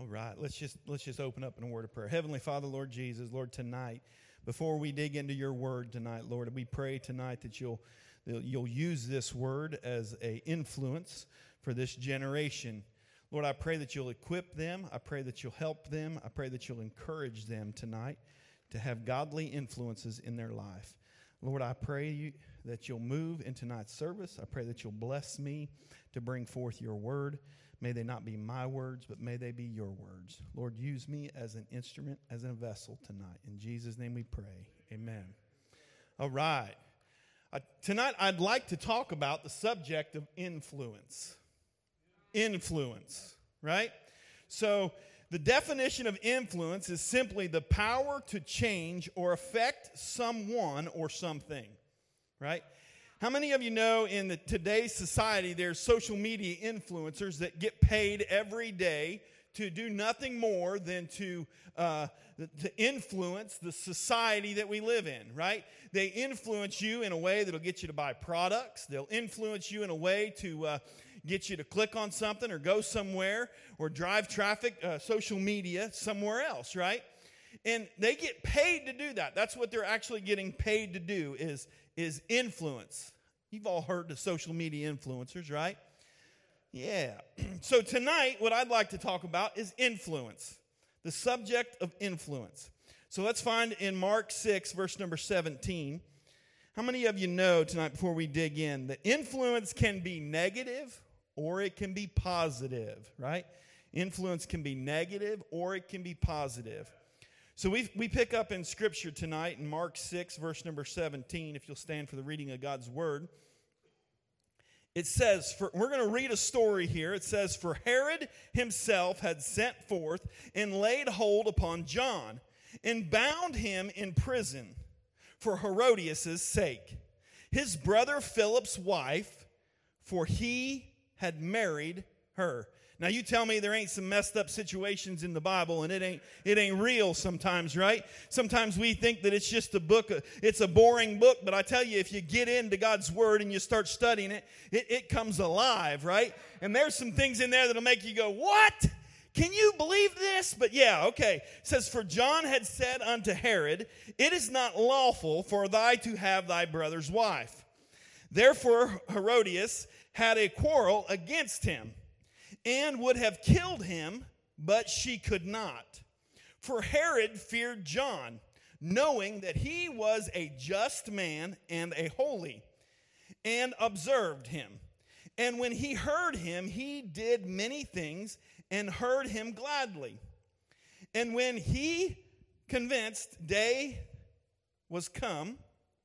All right, let's just open up in a word of prayer. Heavenly Father, Lord Jesus, Lord, tonight, before we dig into your word tonight, Lord, we pray tonight that you'll use this word as an influence for this generation. Lord, I pray that you'll equip them. I pray that you'll help them. I pray that you'll encourage them tonight to have godly influences in their life. Lord, I pray that you'll move in tonight's service. I pray that you'll bless me to bring forth your word. May they not be my words, but may they be your words. Lord, use me as an instrument, as a vessel tonight. In Jesus' name we pray. Amen. All right. Tonight I'd like to talk about the subject of influence. Influence, right? So the definition of influence is simply the power to change or affect someone or something, right? How many of you know in today's society there's social media influencers that get paid every day to do nothing more than to influence the society that we live in, right? They influence you in a way that'll get you to buy products. They'll influence you in a way to get you to click on something or go somewhere or drive traffic, social media somewhere else, right? And they get paid to do that. That's what they're actually getting paid to do is influence. You've all heard the social media influencers, right? Yeah. So tonight, what I'd like to talk about is influence, the subject of influence. So let's find in Mark 6, verse number 17. How many of you know tonight, before we dig in, that influence can be negative or it can be positive, right? Influence can be negative or it can be positive. So we pick up in Scripture tonight in Mark 6, verse number 17, if you'll stand for the reading of God's Word. It says, we're going to read a story here. It says, "For Herod himself had sent forth and laid hold upon John and bound him in prison for Herodias' sake, his brother Philip's wife, for he had married her." Now you tell me there ain't some messed up situations in the Bible and it ain't real sometimes, right? Sometimes we think that it's just a book, it's a boring book, but I tell you, if you get into God's Word and you start studying it, it comes alive, right? And there's some things in there that'll make you go, "What? Can you believe this?" But yeah, okay. It says, "For John had said unto Herod, It is not lawful for thy to have thy brother's wife. Therefore Herodias had a quarrel against him, and would have killed him, but she could not. For Herod feared John, knowing that he was a just man and a holy, and observed him. And when he heard him, he did many things, and heard him gladly. And when he convinced day was come,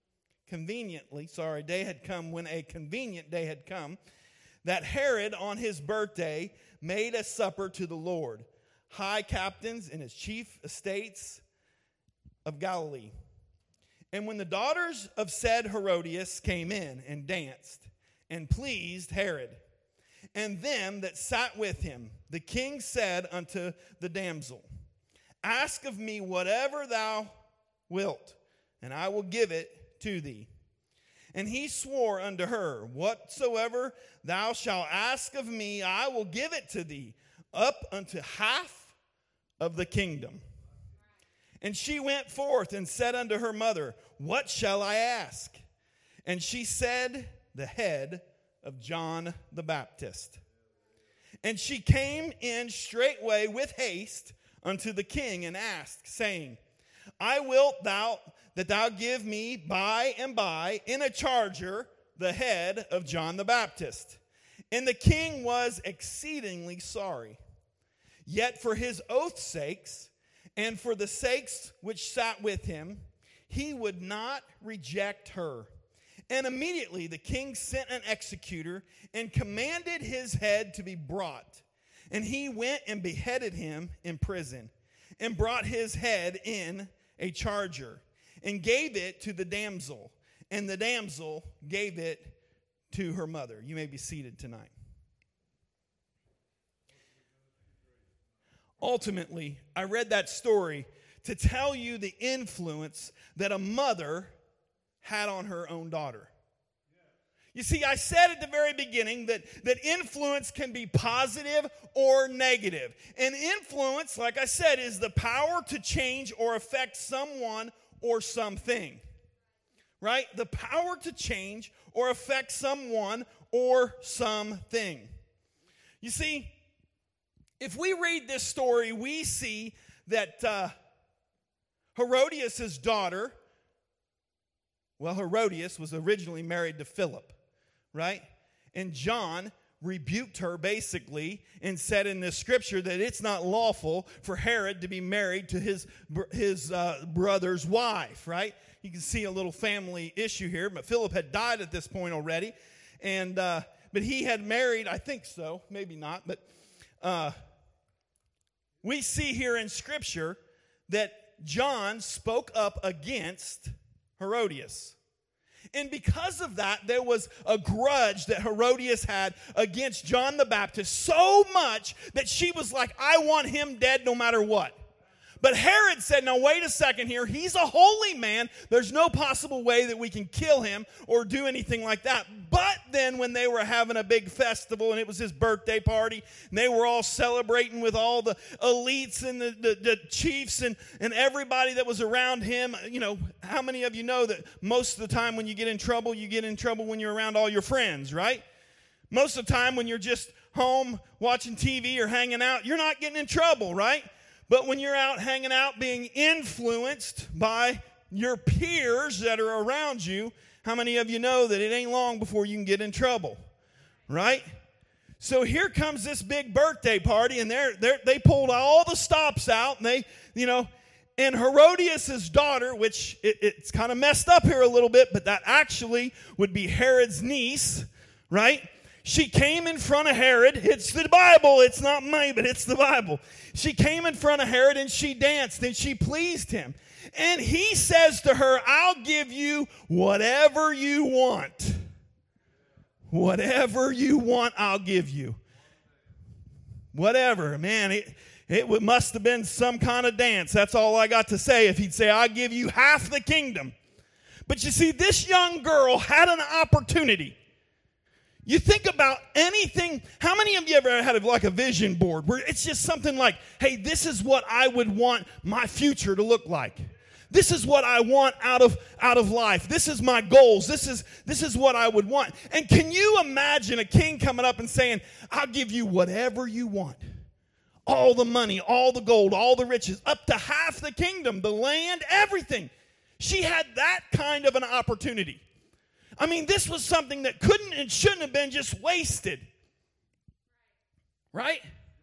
day had come, when a convenient day had come, that Herod on his birthday made a supper to the Lord, high captains and his chief estates of Galilee. And when the daughters of said Herodias came in and danced and pleased Herod and them that sat with him, the king said unto the damsel, Ask of me whatever thou wilt, and I will give it to thee. And he swore unto her, Whatsoever thou shalt ask of me, I will give it to thee, up unto half of the kingdom. And she went forth and said unto her mother, What shall I ask? And she said, The head of John the Baptist. And she came in straightway with haste unto the king and asked, saying, I wilt that thou give me by and by in a charger the head of John the Baptist. And the king was exceedingly sorry. Yet for his oath's sakes, and for the sakes which sat with him, he would not reject her. And immediately the king sent an executor and commanded his head to be brought. And he went and beheaded him in prison, and brought his head in a charger, and gave it to the damsel, and the damsel gave it to her mother. You may be seated tonight. Ultimately, I read that story to tell you the influence that a mother had on her own daughter. You see, I said at the very beginning that influence can be positive or negative. And influence, like I said, is the power to change or affect someone or something. Right? The power to change or affect someone or something. You see, if we read this story, we see that Herodias' daughter, well, Herodias was originally married to Philip, right? And John rebuked her basically and said in this scripture that it's not lawful for Herod to be married to his brother's wife, right? You can see a little family issue here, but Philip had died at this point already, and but he had married, I think so, maybe not, but we see here in Scripture that John spoke up against Herodias. And because of that, there was a grudge that Herodias had against John the Baptist so much that she was like, I want him dead no matter what. But Herod said, now wait a second here. He's a holy man. There's no possible way that we can kill him or do anything like that. But then when they were having a big festival and it was his birthday party, and they were all celebrating with all the elites and the chiefs and everybody that was around him, you know, how many of you know that most of the time when you get in trouble when you're around all your friends, right? Most of the time when you're just home watching TV or hanging out, you're not getting in trouble, right? But when you're out hanging out, being influenced by your peers that are around you, how many of you know that it ain't long before you can get in trouble, right? So here comes this big birthday party, and they pulled all the stops out, and they, you know, and Herodias' daughter, which it's kind of messed up here a little bit, but that actually would be Herod's niece, right? She came in front of Herod. It's the Bible. It's not me, but it's the Bible. She came in front of Herod and she danced and she pleased him. And he says to her, I'll give you whatever you want. Whatever you want, I'll give you. Whatever. Man, it must have been some kind of dance. That's all I got to say. If he'd say, I'll give you half the kingdom. But you see, this young girl had an opportunity. You think about anything. How many of you ever had like a vision board where it's just something like, hey, this is what I would want my future to look like. This is what I want out of life. This is my goals. This is what I would want. And can you imagine a king coming up and saying, I'll give you whatever you want. All the money, all the gold, all the riches, up to half the kingdom, the land, everything. She had that kind of an opportunity. I mean, this was something that couldn't and shouldn't have been just wasted. Right?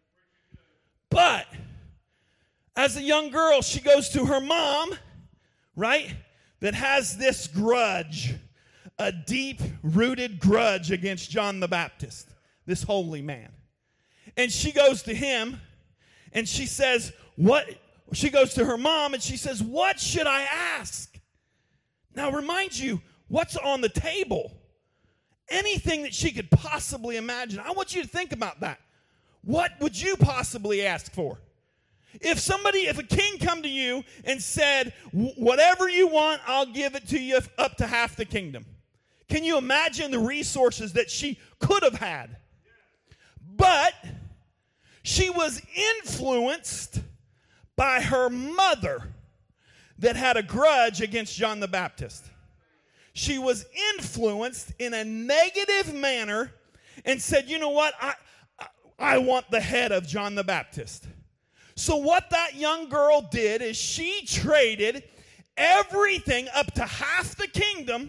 But as a young girl, she goes to her mom, right, that has this grudge, a deep-rooted grudge against John the Baptist, this holy man. And she goes to him, and she says, what? She goes to her mom, and she says, what should I ask? Now, remind you, what's on the table? Anything that she could possibly imagine. I want you to think about that. What would you possibly ask for? If a king come to you and said, whatever you want, I'll give it to you up to half the kingdom. Can you imagine the resources that she could have had? But she was influenced by her mother that had a grudge against John the Baptist. She was influenced in a negative manner and said, you know what, I want the head of John the Baptist. So what that young girl did is she traded everything up to half the kingdom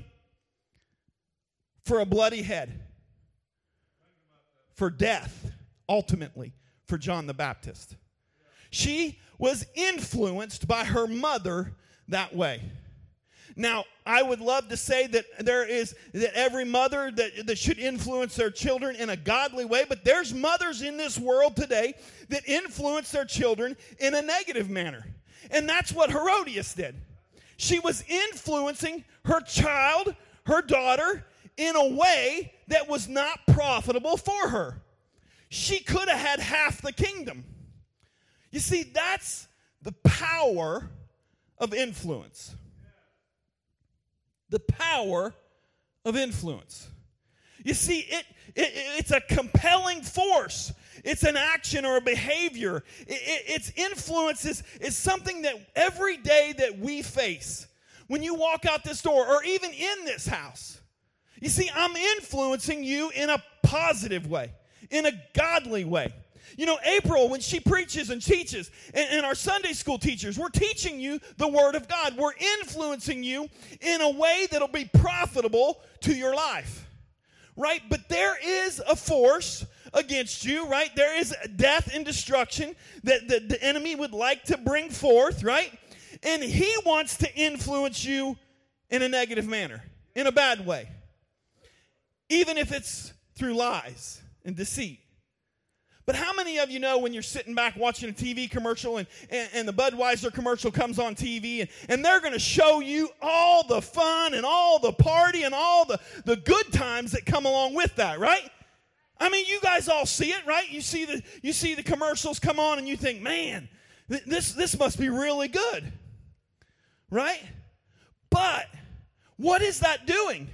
for a bloody head. For death, ultimately, for John the Baptist. She was influenced by her mother that way. Now, I would love to say that that every mother that should influence their children in a godly way, but there's mothers in this world today that influence their children in a negative manner. And that's what Herodias did. She was influencing her child, her daughter, in a way that was not profitable for her. She could have had half the kingdom. You see, that's the power of influence. The power of influence. You see, it's a compelling force. It's an action or a behavior. Its influence is something that every day that we face, when you walk out this door or even in this house, you see, I'm influencing you in a positive way, in a godly way. You know, April, when she preaches and teaches, and our Sunday school teachers, we're teaching you the Word of God. We're influencing you in a way that'll be profitable to your life, right? But there is a force against you, right? There is death and destruction that the enemy would like to bring forth, right? And he wants to influence you in a negative manner, in a bad way, even if it's through lies and deceit. But how many of you know when you're sitting back watching a TV commercial and the Budweiser commercial comes on TV and they're going to show you all the fun and all the party and all the good times that come along with that, right? I mean, you guys all see it, right? You see the commercials come on and you think, man, this must be really good, right? But what is that doing?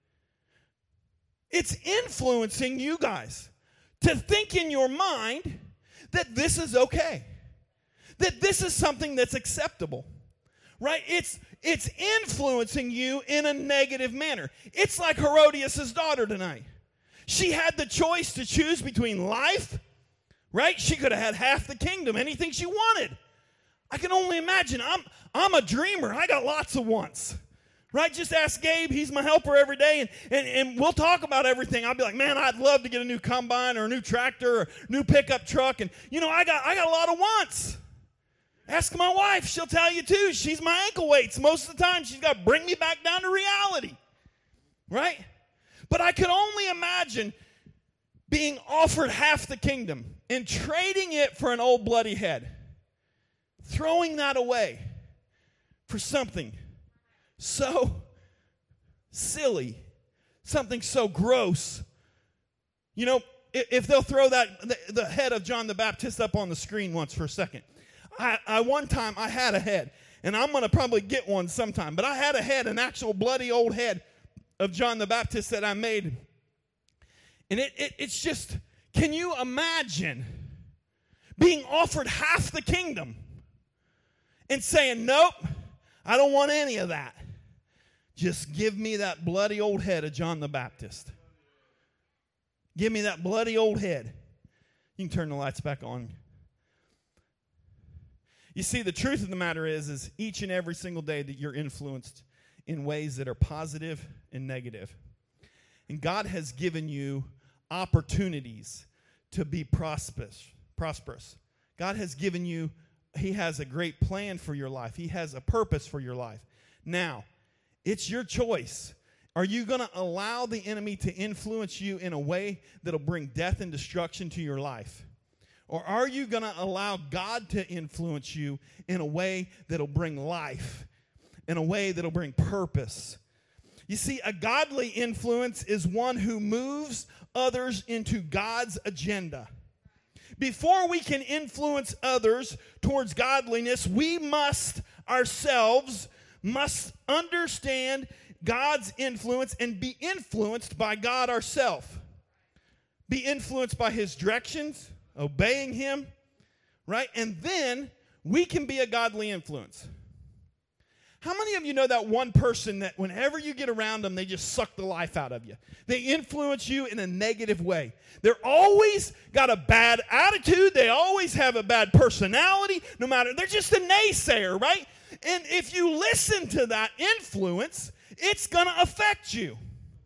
It's influencing you guys to think in your mind that this is okay, that this is something that's acceptable, right? It's influencing you in a negative manner. It's like Herodias' daughter tonight. She had the choice to choose between life, right? She could have had half the kingdom, anything she wanted. I can only imagine. I'm a dreamer. I got lots of wants. Right? Just ask Gabe. He's my helper every day, and we'll talk about everything. I'll be like, man, I'd love to get a new combine or a new tractor or new pickup truck. And, you know, I got a lot of wants. Ask my wife. She'll tell you, too. She's my ankle weights. Most of the time, she's got to bring me back down to reality. Right? But I could only imagine being offered half the kingdom and trading it for an old bloody head. Throwing that away for something so silly, something so gross. You know, if they'll throw the head of John the Baptist up on the screen once for a second. One time I had a head, and I'm going to probably get one sometime, but I had a head, an actual bloody old head of John the Baptist that I made. And it's just, can you imagine being offered half the kingdom and saying, nope, I don't want any of that. Just give me that bloody old head of John the Baptist. Give me that bloody old head. You can turn the lights back on. You see, the truth of the matter is each and every single day that you're influenced in ways that are positive and negative. And God has given you opportunities to be prosperous. God has given you, He has a great plan for your life. He has a purpose for your life. Now, it's your choice. Are you going to allow the enemy to influence you in a way that'll bring death and destruction to your life? Or are you going to allow God to influence you in a way that'll bring life, in a way that'll bring purpose? You see, a godly influence is one who moves others into God's agenda. Before we can influence others towards godliness, we ourselves must understand God's influence and be influenced by God ourselves. Be influenced by His directions, obeying Him, right? And then we can be a godly influence. How many of you know that one person that whenever you get around them, they just suck the life out of you? They influence you in a negative way. They're always got a bad attitude. They always have a bad personality. They're just a naysayer, right? And if you listen to that influence, it's going to affect you.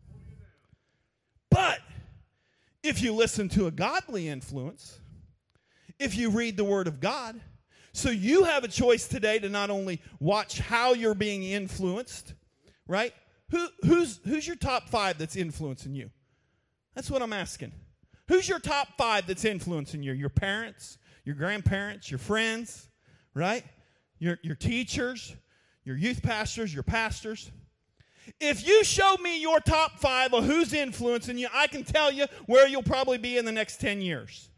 But if you listen to a godly influence, if you read the Word of God, so you have a choice today to not only watch how you're being influenced, right? Who's your top 5 that's influencing you? That's what I'm asking. Who's your top 5 that's influencing you? Your parents, your grandparents, your friends, right? Your teachers, your youth pastors, your pastors. If you show me your top 5 of who's influencing you, I can tell you where you'll probably be in the next 10 years.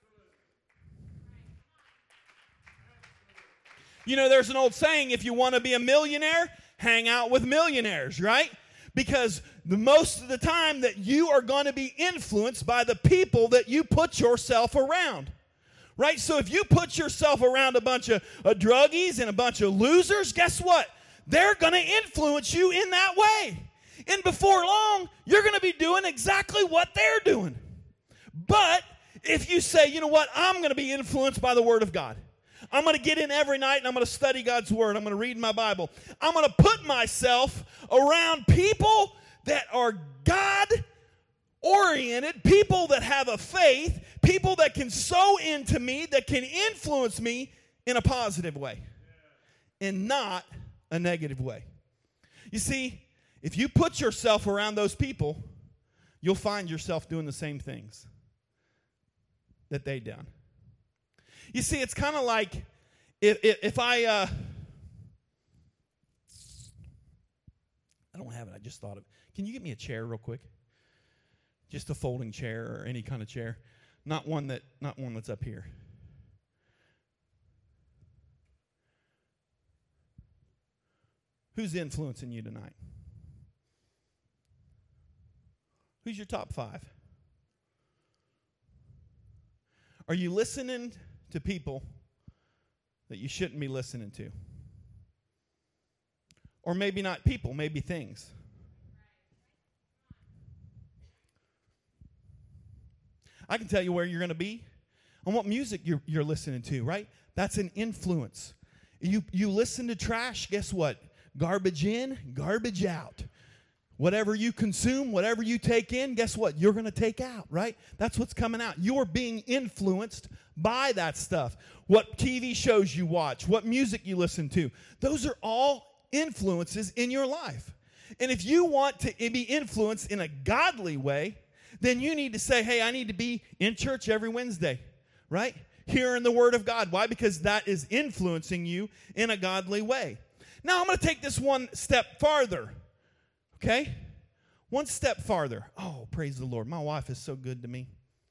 You know, there's an old saying, if you want to be a millionaire, hang out with millionaires, right? Because the most of the time that you are going to be influenced by the people that you put yourself around. Right? So if you put yourself around a bunch of druggies and a bunch of losers, guess what? They're going to influence you in that way. And before long, you're going to be doing exactly what they're doing. But if you say, you know what, I'm going to be influenced by the Word of God. I'm going to get in every night and I'm going to study God's Word. I'm going to read my Bible. I'm going to put myself around people that are God-oriented, people that have a faith, people that can sow into me, that can influence me in a positive way and not a negative way. You see, if you put yourself around those people, you'll find yourself doing the same things that they done. You see, it's kind of like if I don't have it, I just thought of it. Can you get me a chair real quick? Just a folding chair or any kind of chair. Not one that's up here. Who's influencing you tonight? Who's your top 5? Are you listening to people that you shouldn't be listening to? Or maybe not people, maybe things. I can tell you where you're going to be and what music you're listening to, right? That's an influence. You listen to trash, guess what? Garbage in, garbage out. Whatever you consume, whatever you take in, guess what? You're going to take out, right? That's what's coming out. You're being influenced by that stuff. What TV shows you watch, what music you listen to. Those are all influences in your life. And if you want to be influenced in a godly way, then you need to say, hey, I need to be in church every Wednesday, right? Hearing the Word of God. Why? Because that is influencing you in a godly way. Now, I'm going to take this one step farther, okay? One step farther. Oh, praise the Lord. My wife is so good to me.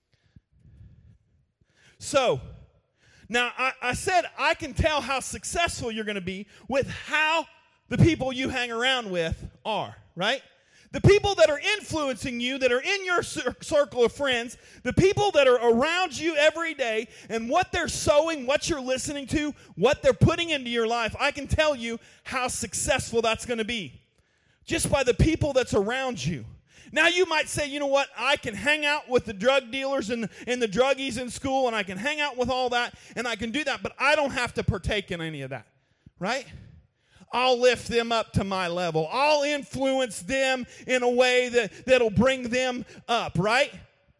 So, now I said I can tell how successful you're going to be with how the people you hang around with are, right? The people that are influencing you, that are in your circle of friends, the people that are around you every day, and what they're sowing, what you're listening to, what they're putting into your life, I can tell you how successful that's going to be. Just by the people that's around you. Now you might say, you know what, I can hang out with the drug dealers and the druggies in school, and I can hang out with all that, and I can do that, but I don't have to partake in any of that, right? I'll lift them up to my level. I'll influence them in a way that'll bring them up, right?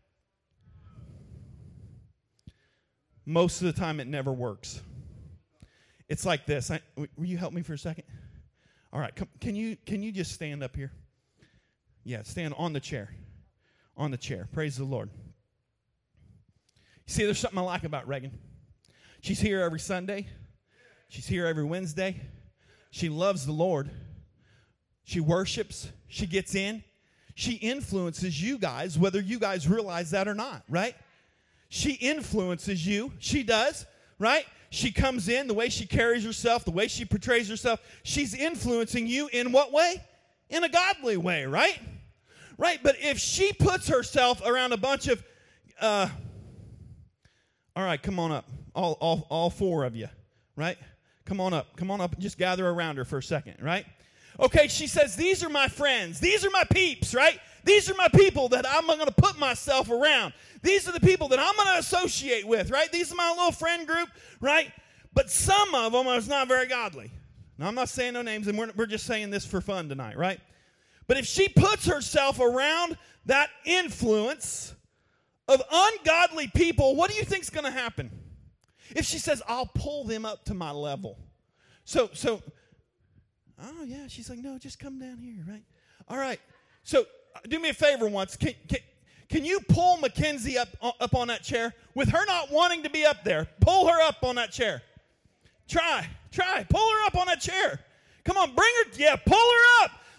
Most of the time it never works. It's like this. Will you help me for a second? All right, can you just stand up here? Yeah, stand on the chair. On the chair. Praise the Lord. You see, there's something I like about Reagan. She's here every Sunday. She's here every Wednesday. She loves the Lord. She worships. She gets in. She influences you guys, whether you guys realize that or not, right? She influences you. She does, right? She comes in, the way she carries herself, the way she portrays herself. She's influencing you in what way? In a godly way, right? Right, but if she puts herself around a bunch of, all right, come on up, all 4 of you, right? Come on up, and just gather around her for a second, right? Okay, she says, these are my friends. These are my peeps, right? These are my people that I'm going to put myself around. These are the people that I'm going to associate with, right? These are my little friend group, right? But some of them are not very godly. Now, I'm not saying no names, and we're just saying this for fun tonight, right? But if she puts herself around that influence of ungodly people, what do you think is going to happen? If she says, I'll pull them up to my level. So, oh, yeah, she's like, no, just come down here, right? All right. So, do me a favor once. Can you pull Mackenzie up on that chair? With her not wanting to be up there, pull her up on that chair. Try. Pull her up on that chair. Come on, bring her. Yeah, pull her up.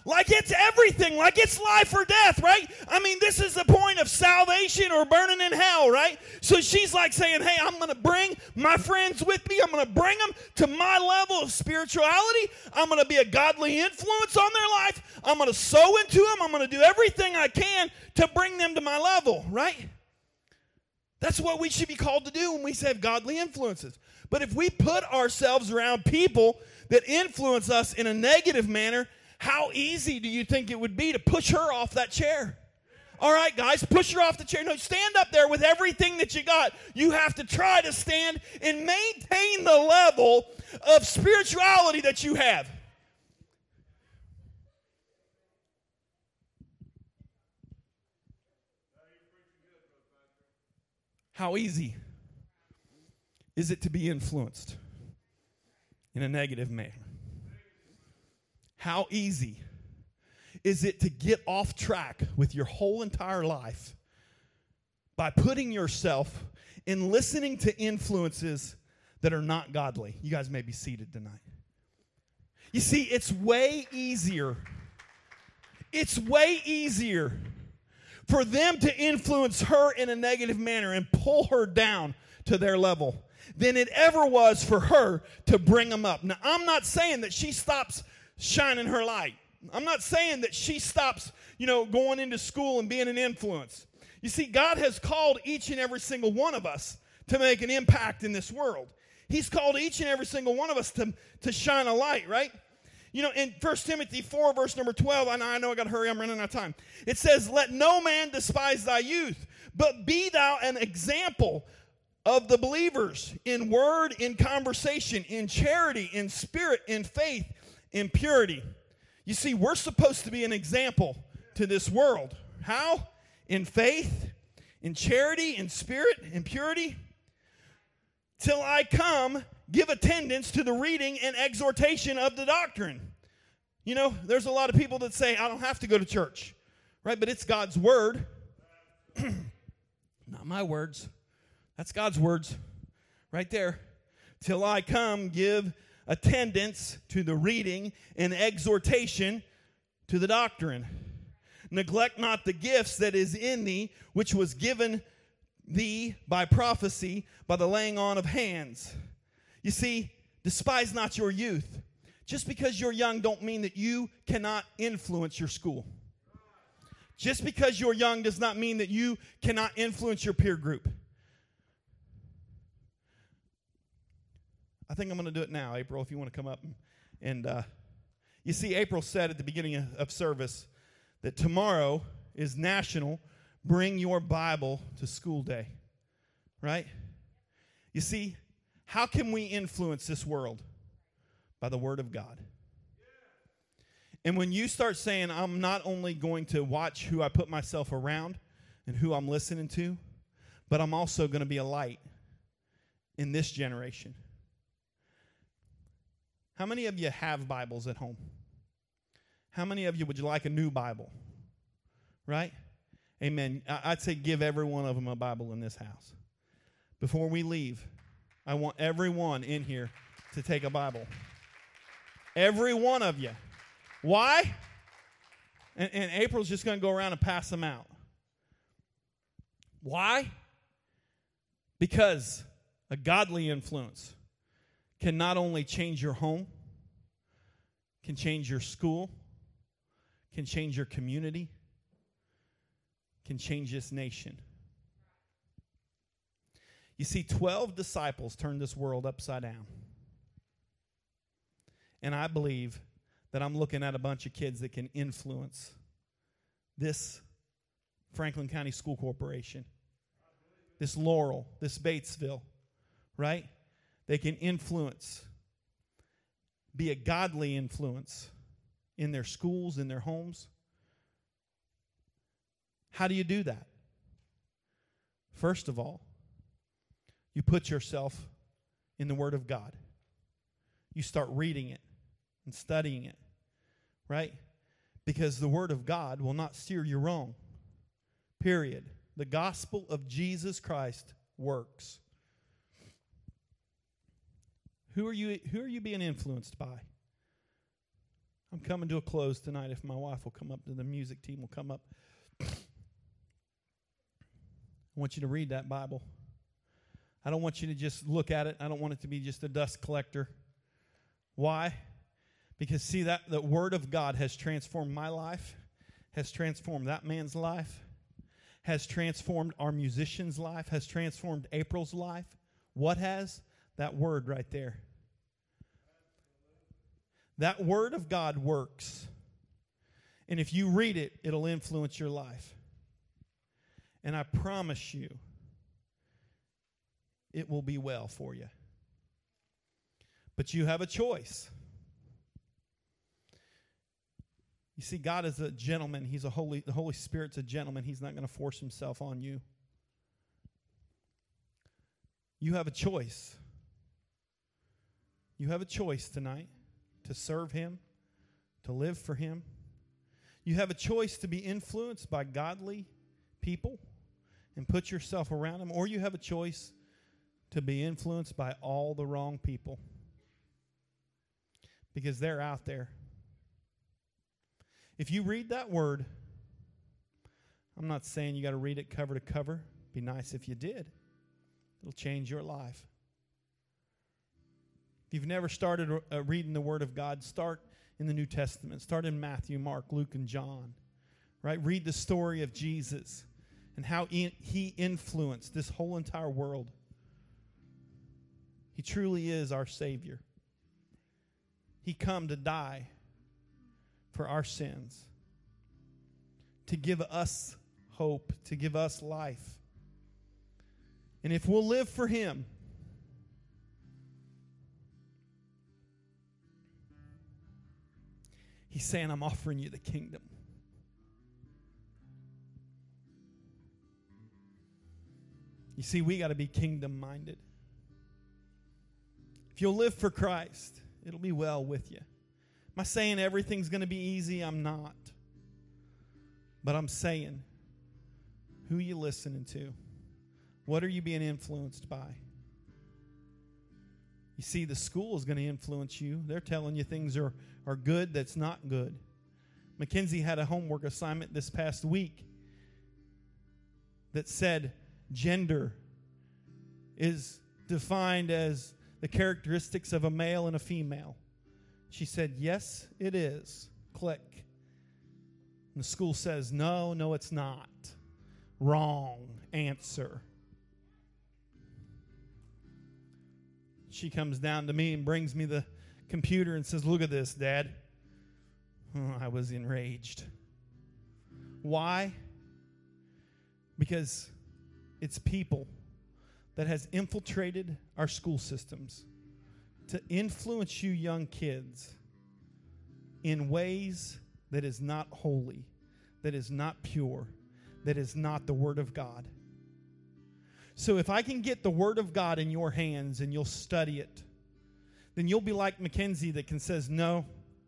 like it's everything, like it's life or death, right? I mean, this is the point of salvation or burning in hell, right? So she's like saying, hey, I'm going to bring my friends with me. I'm going to bring them to my level of spirituality. I'm going to be a godly influence on their life. I'm going to sow into them. I'm going to do everything I can to bring them to my level, right? That's what we should be called to do when we say have godly influences. But if we put ourselves around people that influence us in a negative manner, how easy do you think it would be to push her off that chair? All right, guys, push her off the chair. No, stand up there with everything that you got. You have to try to stand and maintain the level of spirituality that you have. How easy is it to be influenced in a negative manner? How easy is it to get off track with your whole entire life by putting yourself in listening to influences that are not godly? You guys may be seated tonight. You see, it's way easier. It's way easier for them to influence her in a negative manner and pull her down to their level than it ever was for her to bring them up. Now, I'm not saying that she stops shining her light. I'm not saying that she stops, going into school and being an influence. You see, God has called each and every single one of us to make an impact in this world. He's called each and every single one of us to shine a light, right? In 1 Timothy 4, verse number 12, I know I got to hurry, I'm running out of time. It says, let no man despise thy youth, but be thou an example of the believers in word, in conversation, in charity, in spirit, in faith, in purity. You see, we're supposed to be an example to this world. How? In faith, in charity, in spirit, in purity. Till I come, give attendance to the reading and exhortation of the doctrine. There's a lot of people that say, I don't have to go to church, right? But it's God's word. Not my words. That's God's words right there. Till I come, give attendance to the reading and exhortation to the doctrine. Neglect not the gifts that is in thee, which was given thee by prophecy, by the laying on of hands. You see, despise not your youth. Just because you're young don't mean that you cannot influence your school. Just because you're young does not mean that you cannot influence your peer group. I think I'm going to do it now, April, if you want to come up. And you see, April said at the beginning of service that tomorrow is National Bring Your Bible to School Day, right? You see, how can we influence this world? By the Word of God. And when you start saying, I'm not only going to watch who I put myself around and who I'm listening to, but I'm also going to be a light in this generation. How many of you have Bibles at home? How many of you would you like a new Bible? Right? Amen. I'd say give every one of them a Bible in this house. Before we leave, I want everyone in here to take a Bible. Every one of you. Why? And April's just going to go around and pass them out. Why? Because a godly influence can not only change your home, can change your school, can change your community, can change this nation. You see, 12 disciples turned this world upside down. And I believe that I'm looking at a bunch of kids that can influence this Franklin County School Corporation, this Laurel, this Batesville, right? They can influence, be a godly influence in their schools, in their homes. How do you do that? First of all, you put yourself in the Word of God. You start reading it and studying it, right? Because the Word of God will not steer you wrong, period. The gospel of Jesus Christ works. Who are you being influenced by? I'm coming to a close tonight. If my wife will come up, the music team will come up. I want you to read that Bible. I don't want you to just look at it. I don't want it to be just a dust collector. Why? Because, see, that the Word of God has transformed my life, has transformed that man's life, has transformed our musician's life, has transformed April's life. What has? That Word right there. That Word of God works. And if you read it, it'll influence your life. And I promise you, it will be well for you. But you have a choice. You see, God is a gentleman. The Holy Spirit's a gentleman. He's not going to force himself on you. You have a choice. You have a choice tonight to serve him, to live for him. You have a choice to be influenced by godly people and put yourself around them, or you have a choice to be influenced by all the wrong people, because they're out there. If you read that Word, I'm not saying you got to read it cover to cover. It'd be nice if you did. It'll change your life. If you've never started reading the Word of God, start in the New Testament. Start in Matthew, Mark, Luke, and John. Right? Read the story of Jesus and how he influenced this whole entire world. He truly is our Savior. He come to die for our sins, to give us hope, to give us life. And if we'll live for him, he's saying, I'm offering you the kingdom. You see, we got to be kingdom-minded. If you'll live for Christ, it'll be well with you. Am I saying everything's going to be easy? I'm not. But I'm saying, who are you listening to? What are you being influenced by? You see, the school is going to influence you. They're telling you things are good that's not good. Mackenzie had a homework assignment this past week that said gender is defined as the characteristics of a male and a female. She said, yes, it is. Click. And the school says, no, it's not. Wrong answer. She comes down to me and brings me the computer and says, look at this, Dad. Oh, I was enraged. Why? Because it's people that has infiltrated our school systems to influence you young kids in ways that is not holy, that is not pure, that is not the Word of God. So if I can get the Word of God in your hands and you'll study it, then you'll be like Mackenzie that can says, no.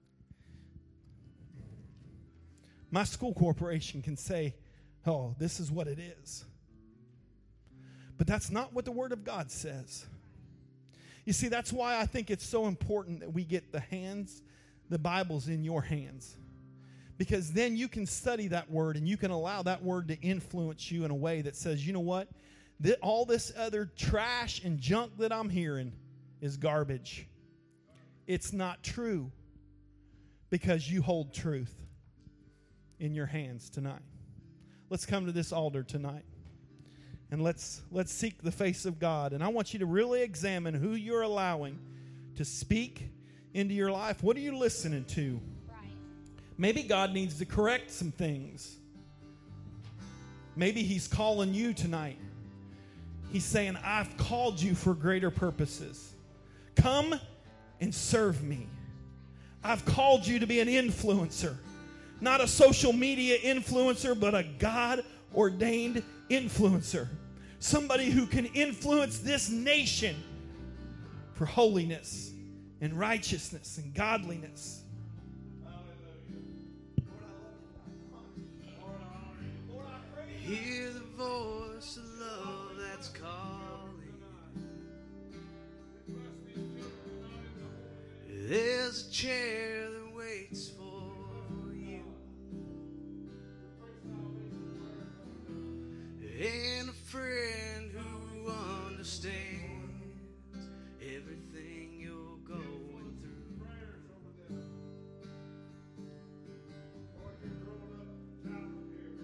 My school corporation can say, oh, this is what it is. But that's not what the Word of God says. You see, that's why I think it's so important that we get the Bible's in your hands. Because then you can study that Word and you can allow that Word to influence you in a way that says, you know what? All this other trash and junk that I'm hearing is garbage. It's not true, because you hold truth in your hands tonight. Let's come to this altar tonight. And let's seek the face of God. And I want you to really examine who you're allowing to speak into your life. What are you listening to? Right. Maybe God needs to correct some things. Maybe he's calling you tonight. He's saying, I've called you for greater purposes. Come and serve me. I've called you to be an influencer. Not a social media influencer, but a God-ordained influencer. Somebody who can influence this nation for holiness and righteousness and godliness. Hear the voice of love that's calling. There's a chair that waits for in